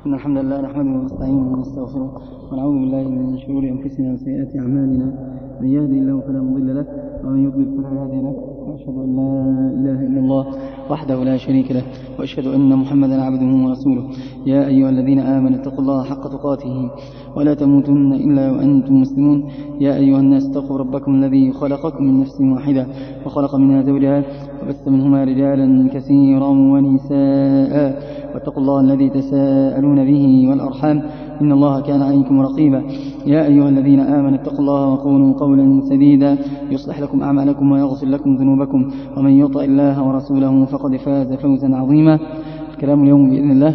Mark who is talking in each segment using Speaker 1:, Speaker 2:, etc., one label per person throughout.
Speaker 1: إن الحمد لله نحمده ونستعينه ونستغفره ونعوذ بالله من شرور أنفسنا وسيئات أعمالنا. من يهدي الله فلا مضل له ومن يضلل فلا هادي له، وأشهد أن لا إله إلا الله وحده لا شريك له، وأشهد أن محمدا عبده ورسوله. يا أيها الذين آمنوا اتقوا الله حق تقاته ولا تموتن إلا وأنتم مسلمون. يا أيها الناس اتقوا ربكم الذي خلقكم من نفس واحدة وخلق منها زوجها وبث منهما رجالا كثيرا ونساء، واتقوا الله الذي تساءلون به والأرحام إن الله كان عليكم رقيبا. يا أيها الذين آمنوا اتقوا الله وقولوا قولا سديدا يصلح لكم أعمالكم ويغفر لكم ذنوبكم، ومن يطع الله ورسوله فقد فاز فوزا عظيما. الكلام اليوم بإذن الله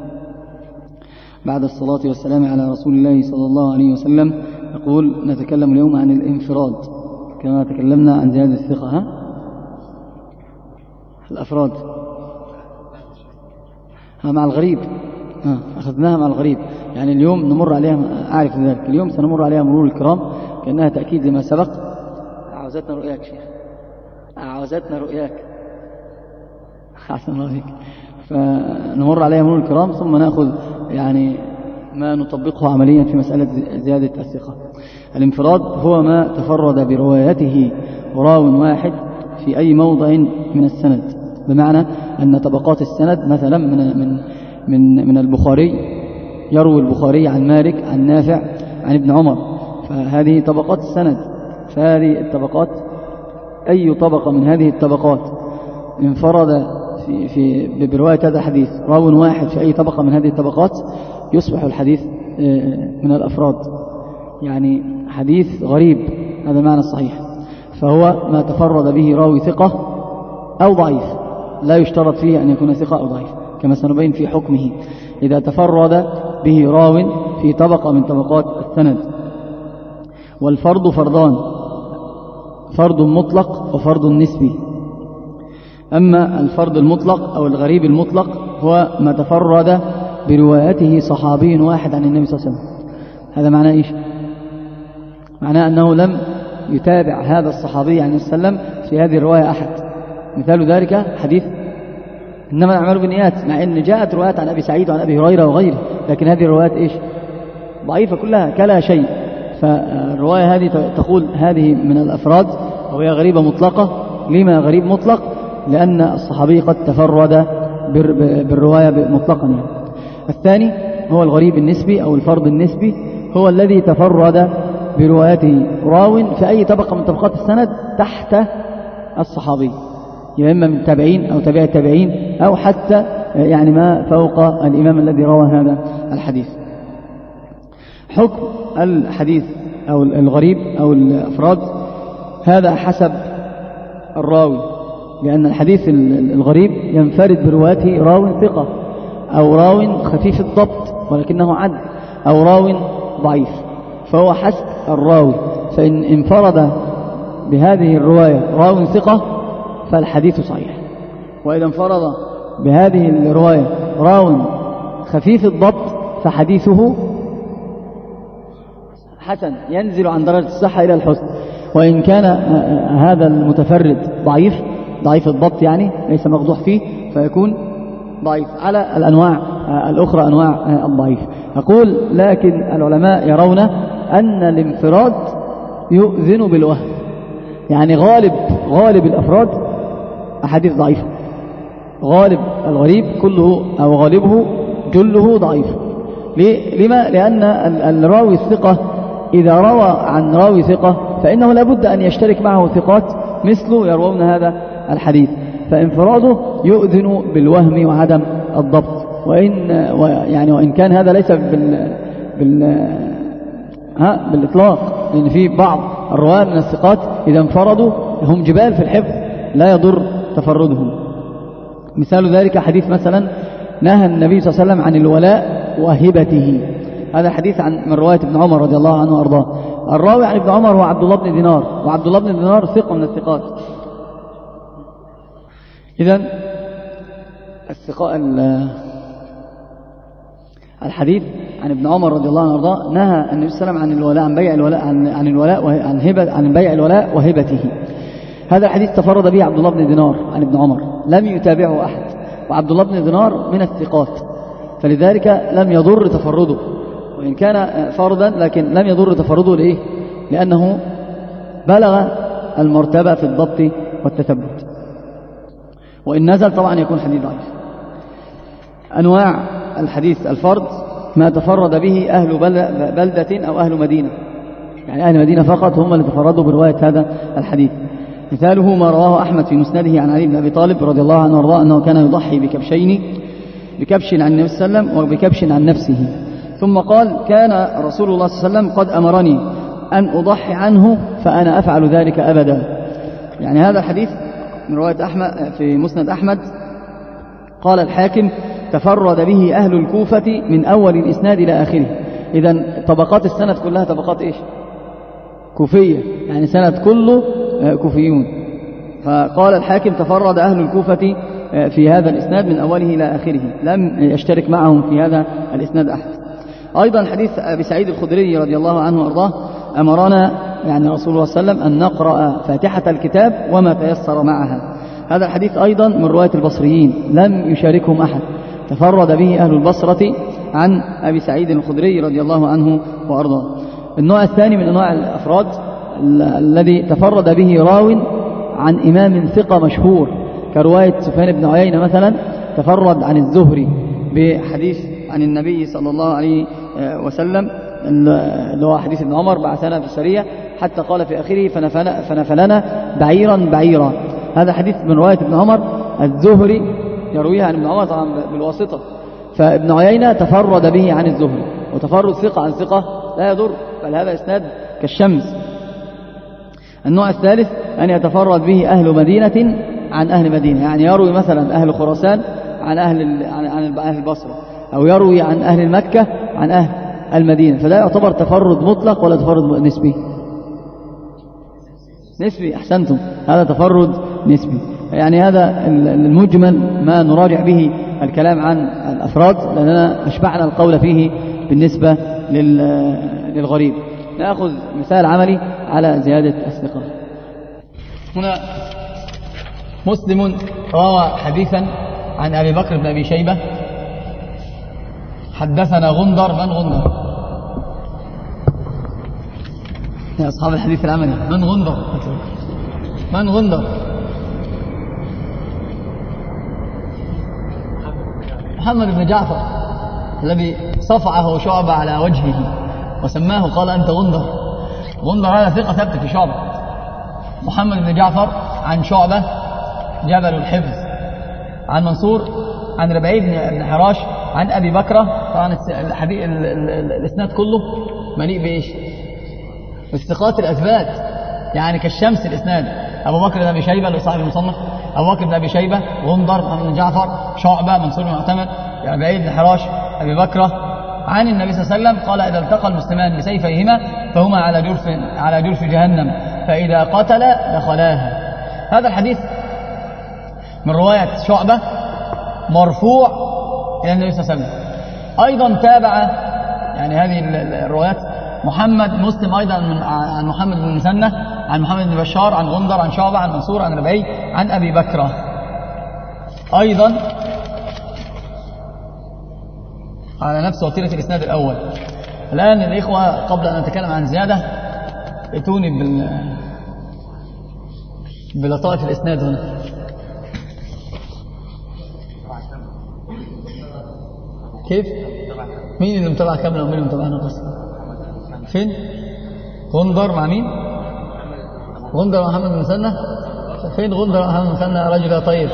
Speaker 1: بعد الصلاة والسلام على رسول الله صلى الله عليه وسلم. نقول نتكلم اليوم عن الانفراد كما تكلمنا عن زيادة الثقة. الأفراد مع الغريب أخذناها مع الغريب، يعني اليوم نمر عليها، أعرف ذلك، اليوم سنمر عليها مرور الكرام كأنها تأكيد لما سبق. عاوزتنا رؤياك شيخ، عاوزتنا رؤياك، حسن الله فيك. فنمر عليها مرور الكرام ثم نأخذ يعني ما نطبقه عمليا في مسألة زيادة الثقة. الانفراد هو ما تفرد بروايته راو واحد في أي موضع من السند، بمعنى أن طبقات السند مثلا من البخاري، يروي البخاري عن مالك عن نافع عن ابن عمر، فهذه طبقات السند. فهذه الطبقات أي طبقة من هذه الطبقات انفرد في برواية هذا الحديث راو واحد في أي طبقة من هذه الطبقات يصبح الحديث من الأفراد، يعني حديث غريب، هذا معنى الصحيح. فهو ما تفرد به راوي ثقة أو ضعيف، لا يشترط فيه أن يكون ثقة أو ضعيف كما سنبين في حكمه. إذا تفرد به راو في طبقة من طبقات السند. والفرد فردان، فرد مطلق وفرد نسبي. أما الفرد المطلق أو الغريب المطلق هو ما تفرد بروايته صحابي واحد عن النبي صلى الله عليه وسلم. هذا معناه إيش؟ معناه أنه لم يتابع هذا الصحابي عن النبي صلى الله عليه وسلم في هذه الرواية أحد. مثال ذلك حديث إنما الأعمال بالنيات، مع أن جاءت روايات عن أبي سعيد وعن أبي هريرة وغيره، لكن هذه الروايات إيش؟ ضعيفة كلها كلا شيء. فالرواية هذه تقول هذه من الأفراد وهي غريبة مطلقة. لما غريب مطلق؟ لأن الصحابي قد تفرد بالرواية مطلقا يعني. الثاني هو الغريب النسبي أو الفرد النسبي، هو الذي تفرد بروايته راو في أي طبقة من طبقات السند تحت الصحابي، يا إما من التابعين أو تابع التابعين أو حتى يعني ما فوق الإمام الذي روى هذا الحديث. حكم الحديث أو الغريب أو الأفراد هذا حسب الراوي، لأن الحديث الغريب ينفرد بروايته راو ثقة أو راو خفيف الضبط ولكنه عدل أو راو ضعيف، فهو حسب الراوي. فإن انفرد بهذه الرواية راو ثقة فالحديث صحيح، وإذا انفرد بهذه الرواية راو خفيف الضبط فحديثه حسن، ينزل عن درجة الصحة إلى الحسن. وإن كان هذا المتفرد ضعيف الضبط يعني ليس مقدوح فيه فيكون ضعيف على الأنواع الأخرى، أنواع الضعيف. أقول لكن العلماء يرون أن الانفراد يؤذن بالوهم، يعني غالب الأفراد أحاديث ضعيفة، غالب الغريب كله أو غالبه جله ضعيف. لما؟ لأن الراوي الثقة إذا روى عن راوي ثقة فإنه لابد أن يشترك معه ثقات مثله يروون هذا الحديث، فانفراده يؤذن بالوهم وعدم الضبط. وإن كان هذا ليس بالإطلاق، لأن في بعض الرواة من الثقات إذا انفردوا هم جبال في الحفظ لا يضر تفردهم. مثال ذلك حديث مثلا نهى النبي صلى الله عليه وسلم عن الولاء وهبته، هذا حديث من رواية ابن عمر رضي الله عنه وأرضاه. الراوي عن ابن عمر هو عبد الله بن دينار، وعبد الله بن دينار ثقة من الثقات. إذن الحديث عن ابن عمر رضي الله عنه وأرضاه نهى النبي صلى الله عليه وسلم عن الولاء، عن بيع الولاء، عن بيع الولاء وهبته. هذا الحديث تفرد به عبد الله بن دينار عن ابن عمر، لم يتابعه أحد، وعبد الله بن دينار من الثقات، فلذلك لم يضر تفرده، وإن كان فردا لكن لم يضر تفرده. لإيه؟ لأنه بلغ المرتبة في الضبط والتثبت. وإن نزل طبعا يكون حديث ضعيف. أنواع الحديث الفرد: ما تفرد به أهل بلدة أو أهل مدينة، يعني أهل مدينة فقط هم اللي تفردوا برواية هذا الحديث. مثاله ما رواه أحمد في مسنده عن علي بن أبي طالب رضي الله عنه وارضاه أنه كان يضحي بكبشين، بكبش عن النبي صلى الله عليه وسلم وبكبش عن نفسه، ثم قال: كان رسول الله صلى الله عليه وسلم قد أمرني أن أضحي عنه فأنا أفعل ذلك أبدا. يعني هذا الحديث من رواية أحمد في مسند أحمد. قال الحاكم: تفرد به أهل الكوفة من أول الإسناد إلى آخره. إذن طبقات السند كلها طبقات إيش؟ كوفية، يعني سند كله كوفيون. فقال الحاكم: تفرد أهل الكوفة في هذا الإسناد من أوله إلى آخره، لم يشترك معهم في هذا الإسناد أحد. أيضا حديث أبي سعيد الخدري رضي الله عنه وأرضاه: أمرنا يعني رسول الله صلى الله عليه وسلم أن نقرأ فاتحة الكتاب وما تيسر معها. هذا الحديث أيضا من رواية البصريين، لم يشاركهم أحد، تفرد به أهل البصرة عن أبي سعيد الخدري رضي الله عنه وأرضاه. النوع الثاني من أنواع الأفراد الذي تفرد به راو عن إمام ثقة مشهور، كرواية سفيان بن عيينة مثلا، تفرد عن الزهري بحديث عن النبي صلى الله عليه وسلم، اللي هو حديث ابن عمر: بعثنا في السرية حتى قال في آخره: فنفلنا بعيرا بعيرا. هذا حديث من رواية ابن عمر، الزهري يرويها عن ابن عمر طبعا بالواسطة، فابن عيينة تفرد به عن الزهري، وتفرد ثقة عن ثقة لا يضر، بل هذا إسناد كالشمس. النوع الثالث أن يتفرد به أهل مدينة عن أهل مدينة، يعني يروي مثلا أهل خراسان عن أهل البصرة، أو يروي عن أهل مكة عن أهل المدينة، فلا يعتبر تفرد مطلق ولا تفرد نسبي. نسبي، أحسنتم، هذا تفرد نسبي. يعني هذا المجمل ما نراجع به الكلام عن الأفراد، لأننا أشبعنا القول فيه بالنسبة للغريب. نأخذ مثال عملي على زيادة الثقة. هنا مسلم روى حديثا عن أبي بكر بن أبي شيبة: حدثنا غندر. من غندر يا أصحاب الحديث العملي؟ من غندر؟ من غندر؟ محمد بن جعفر الذي صفعه شعبة على وجهه وسماه قال: أنت غندر. غندر هذا ثقة ثبت في شعبة. محمد بن جعفر عن شعبة جبل الحفظ، عن منصور عن ربعي بن حراش عن أبي بكرة. طبعا الإسناد كله مليء بإيش؟ بالثقات الأثبات، يعني كالشمس الإسناد. أبو بكر بن أبي شيبة اللي صاحب المصنف، أبو بكر بن أبي شيبة، غندر، محمد بن جعفر، شعبة، منصور بن معتمد، ربعي بن حراش، أبي بكرة، عن النبي صلى الله عليه وسلم قال: إذا التقى المسلمان بسيفيهما فهما على جرف جهنم، فإذا قتل دخلاها. هذا الحديث من رواية شعبة مرفوع إلى النبي صلى الله عليه وسلم. أيضا تابع يعني هذه الروايات مسلم أيضا عن محمد بن المثنى عن محمد بن بشار عن غندر عن شعبة عن منصور عن ربعي عن أبي بكرة أيضا على نفس وتيرة الإسناد الأول. الآن الإخوة قبل أن نتكلم عن زيادة ائتوني بلطائف الإسناد هنا. كيف؟ مين اللي متابع كاملة ومين اللي متابع ناقص؟ فين؟ غندر مع مين؟ غندر مع محمد بن المثنى. فين غندر مع محمد بن المثنى؟ رجل يا طيب.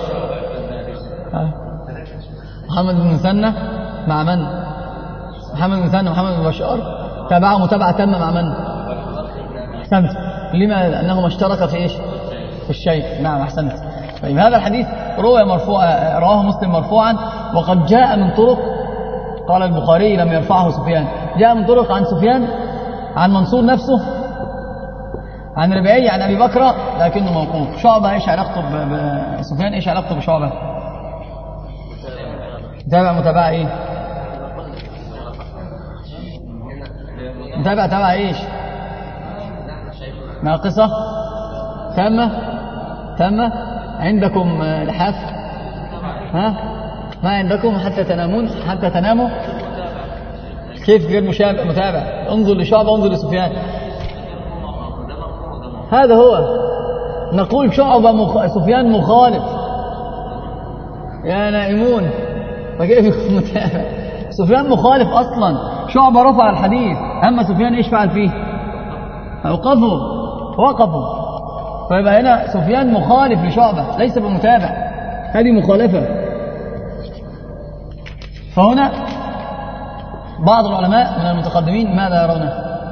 Speaker 1: محمد بن المثنى مع من؟ محمد بن المثنى محمد بن بشار تابعه متابعة تامة مع من؟ أحسنت. لما؟ لأنهما اشتركا في إيش؟ في الشيء. نعم أحسنت. طيب هذا الحديث رواه مرفوعا، رواه مسلم مرفوعا، وقد جاء من طرق، قال البخاري لم يرفعه سفيان، جاء من طرق عن سفيان عن منصور نفسه عن ربعي عن أبي بكرة لكنه موقوف. شعبة إيش علاقته بسفيان؟ إيش علاقته بشعبة؟ متابعة إيه؟ متابعة إيش؟ ناقصة تامة عندكم لحاف؟ ها؟
Speaker 2: ما عندكم حتى تناموا. كيف غير متابع؟ انظر لشعبة، انظر لسفيان. هذا هو نقول شعبة سفيان مخالف يا نائمون، فكيف يكون متابع؟ سفيان مخالف أصلا. شعبة رفع الحديث، أما سفيان إيش فعل فيه؟ وقفوا. فيبقى هنا سفيان مخالف لشعبة ليس بمتابع، هذه مخالفة. فهنا بعض العلماء من المتقدمين ماذا يرونه؟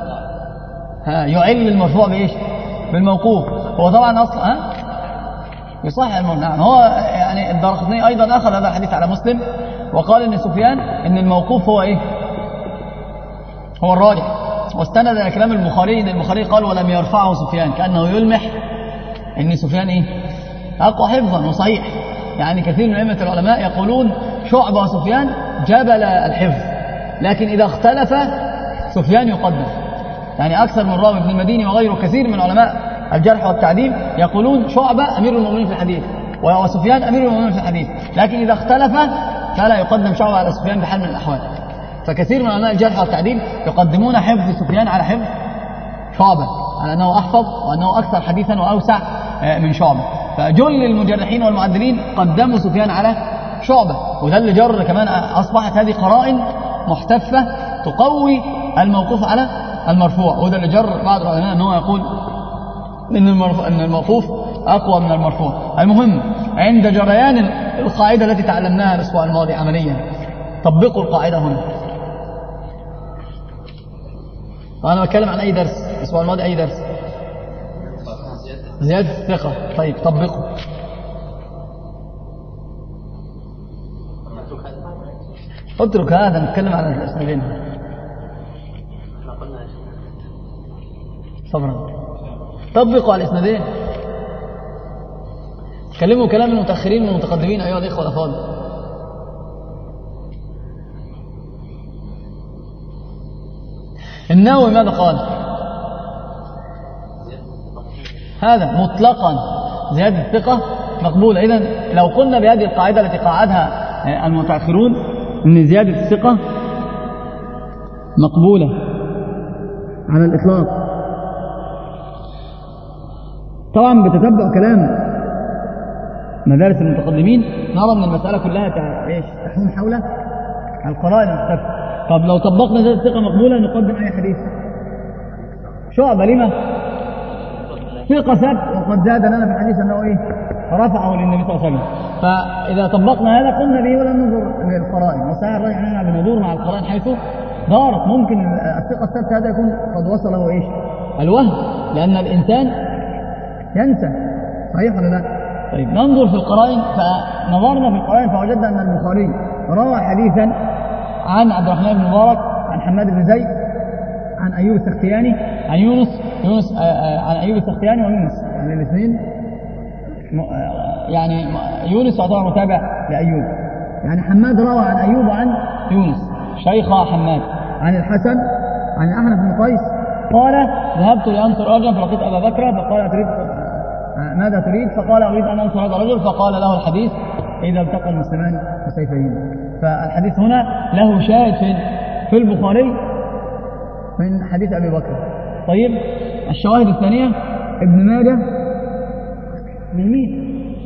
Speaker 2: يعل المرفوع بإيش؟ بالموقوف. هو طبعا أصلا يصحح المرفوع. نعم، هو يعني الدارقطني أيضا أخذ هذا الحديث على مسلم وقال إن سفيان إن الموقوف هو إيه؟ هو الراجح، واستند إلى كلام البخاري إن البخاري قال ولم يرفعه سفيان، كأنه يلمح إن سفيان إيه؟ أقوى حفظا وصحيح. يعني كثير من أئمة العلماء يقولون شعبة وسفيان جبل الحفظ، لكن إذا اختلف سفيان يقدم. يعني أكثر من راوي ابن المديني وغيره كثير من علماء الجرح والتعديل يقولون شعبة أمير المؤمنين في الحديث وسفيان أمير المؤمنين في الحديث، لكن إذا اختلف فلا يقدم شعبة على سفيان بحال من الأحوال. فكثير من علماء الجرح والتعديل يقدمون حفظ سفيان على حفظ شعبة، على أنه أحفظ وأنه أكثر حديثا وأوسع من شعبة. فجل المجرحين والمعدلين قدموا سفيان على شعبة، وده اللي جر كمان أصبحت هذه قرائن محتفة تقوي الموقوف على المرفوع، وده اللي جر بعض العلماء أنه يقول أن الموقوف أقوى من المرفوع. المهم عند جريان القاعدة التي تعلمناها الأسبوع الماضي عمليا، طبقوا القاعدة هنا. وأنا بتكلم عن أي درس الأسبوع الماضي، أي درس زيادة الثقة. طيب طبقوا. اترك هذا، نتكلم عن الاسنادين. صبرا، طبقوا على الاسنادين. تكلموا كلام المتأخرين والمتقدمين أيها الإخوة الأفاضل. النووي ماذا قال؟ هذا مطلقا زيادة الثقة مقبولة. إذن لو قلنا بهذه القاعدة التي قاعدها المتأخرون أن زيادة الثقة مقبولة على الإطلاق، طبعا بتتبع كلام مدارس المتقدمين نرى من المسألة كلها تحوم حول القرائن المختلفة. طب لو طبقنا زيادة الثقة مقبولة نقدم أي حديث؟ شعبة لما؟ ثقة ثبت وقد زاد لنا في الحديث أنه إيه؟ رفعه للنبي صلى الله عليه وسلم. فإذا طبقنا هذا قلنا به ولم ننظر للقرائن، وسائر الرجع أننا بندور مع القرائن حيث دارت. ممكن الثقة الثبت هذا يكون قد وصله إيش؟ الوهم، لأن الإنسان ينسى، صحيح ولا لا؟ طيب ننظر في القرائن، فنظرنا في القرائن فوجدنا أن البخاري روى حديثا عن عبد الرحمن بن مبارك عن حماد بن زيد عن أيوب السختياني عن يونس عن أيوب السختياني ويونس، يعني الاثنين يعني يونس يعتبر متابع لأيوب. يعني حماد روى عن أيوب وعن يونس شيخ حماد عن الحسن عن أحنف بن قيس قال ذهبت لأنصر رجلا فلقيت أبا بكر فقال تريد ماذا تريد؟ فقال أريد أن أنصر هذا الرجل، فقال له الحديث إذا التقى المسلمان بسيفيهما. فالحديث هنا له شاهد في البخاري من حديث أبي بكر. طيب الشواهد الثانية ابن ماجه من مين؟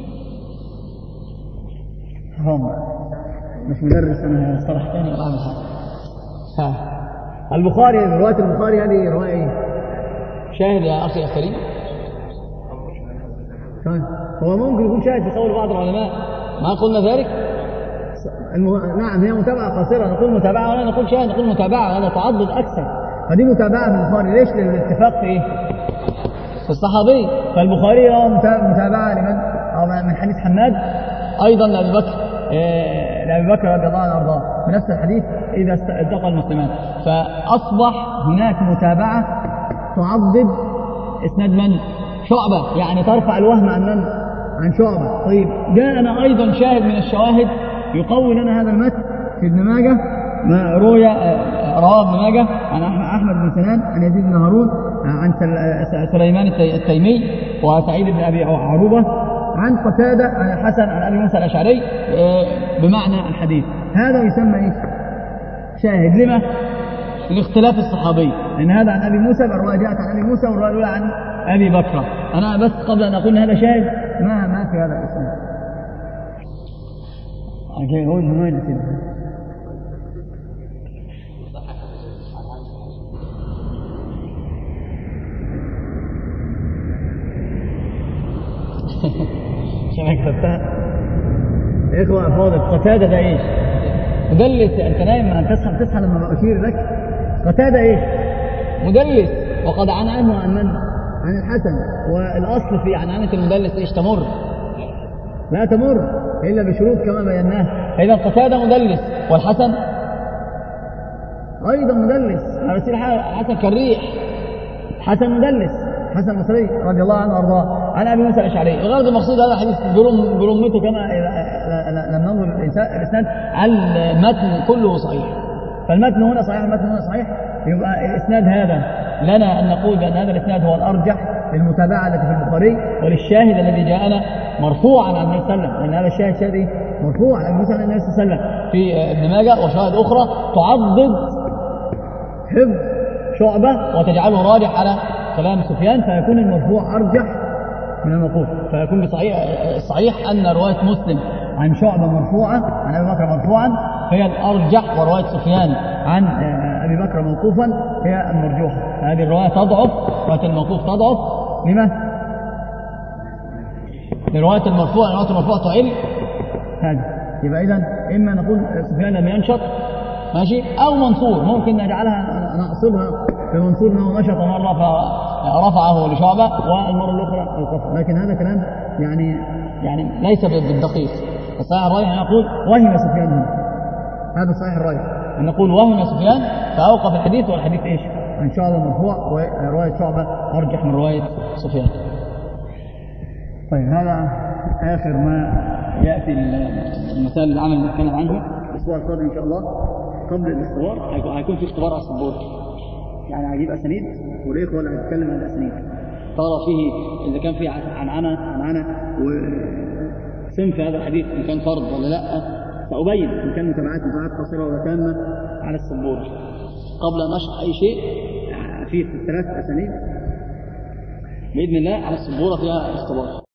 Speaker 2: هم مش مدرس أنا صرح ثاني ولا أعمل حاجة. البخاري رواية البخاري هذه رواية إيه؟ شاهد يا أخي الكريم. هو ممكن يكون شاهد في قول بعض العلماء، ما قلنا ذلك. نعم هي متابعة قصيرة، نقول متابعة ولا نقول شاهد، نقول متابعة، هذا تعضد أكثر. فدي متابعة في البخاري، ليش؟ للاتفاق في إيه؟ في الصحابي. فالبخاري روى متابعة لمن؟ أو من حديث حماد أيضا لأبي بكر رضي الله عنه وارضاه بنفس الحديث إذا التقى المسلمان. فأصبح هناك متابعة تعضد إسناد من؟ شعبة، يعني ترفع الوهم عن من؟ عن شعبة. طيب جاءنا أيضا شاهد من الشواهد يقوي لنا هذا المتن في ابن ماجه، ما رواه ابن ماجه عن أحمد بن سنان عن يزيد بن هارون عن سليمان التيمي وسعيد بن أبي عروبة عن قتادة عن الحسن عن أبي موسى الأشعري بمعنى الحديث. هذا يسمى إيه؟ شاهد. لما؟ لاختلاف الصحابي، لأن هذا عن أبي موسى الرواية جاءت عن أبي موسى والرواية الأولى عن أبي بكر. أنا بس قبل أن أقول هذا شاهد ما في هذا الإسلام. هو من وين عشان كتبتها إخوة أفاضل. قتادة ده إيش؟ مدلس. أنت نايم أن تصحى لما أشير لك. قتادة إيش؟ مدلس، وقد عن عنه عن من؟ عن الحسن. والأصل في عنعنة المدلس إيش؟ تمر؟ لا تمر إلا بشروط كما بيناها. إذا قتادة مدلس، والحسن أيضا مدلس. حسن كالريح، حسن مدلس، حسن المصري رضي الله عنه وارضاه عن ابي موسى الاشعري. الغرض المقصود هذا الحديث برمته كما لم ننظر الاسناد على المتن كله صحيح. فالمتن هنا صحيح، المتن هنا صحيح. يبقى الاسناد هذا لنا ان نقول بان هذا الاسناد هو الارجح للمتابعه التي في البخاري وللشاهد الذي جاءنا مرفوعا عن النبي صلى الله عليه وسلم، لان هذا الشاهد شاهد مرفوع عن النبي صلى الله عليه وسلم في ابن ماجه وشواهد اخرى تعضد حفظ شعبه وتجعله راجح على كلام سفيان، فيكون المرفوع أرجح من الموقوف. فيكون الصحيح أن رواية مسلم عن شعبة مرفوعة عن أبي بكر مرفوعا هي الأرجح، ورواية سفيان عن أبي بكر موقوفا هي المرجوحة. هذه الرواية تضعف، رواية الموقوف تضعف. لما؟ لرواية المرفوع، رواية المرفوع تعل هذا. يبقى إذن إما نقول سفيان لم ينشط ماشي، أو منصور ممكن نجعلها نقصدها في منصور أنه نشط مرة فرفعه لشعبة والمرة الأخرى القصر. لكن هذا كلام يعني ليس بالدقيق. الصحيح الراجح أن نقول وهم سفيان هنا، هذا صحيح الراجح أن نقول وهم سفيان فأوقف الحديث، والحديث إيش؟ عن شعبة مرفوع، ورواية شعبة أرجح من رواية سفيان. طيب هذا آخر ما يأتي المثال العمل اللي نتكلم عنه الأسبوع القادم إن شاء الله. قبل الاختبار هيكون في اختبار على السبورة، يعني هجيب أسانيد والإخوة اللي هتتكلم عن الأسانيد ترى فيه إذا كان فيه عنعنة وسنف هذا الحديث إن كان فرض ولا لا، سأبين إن كان متابعات قصيرة ولا تامة على السبورة قبل أن أشرح أي شيء. في 3 أسانيد بإذن الله على السبورة فيها اختبار.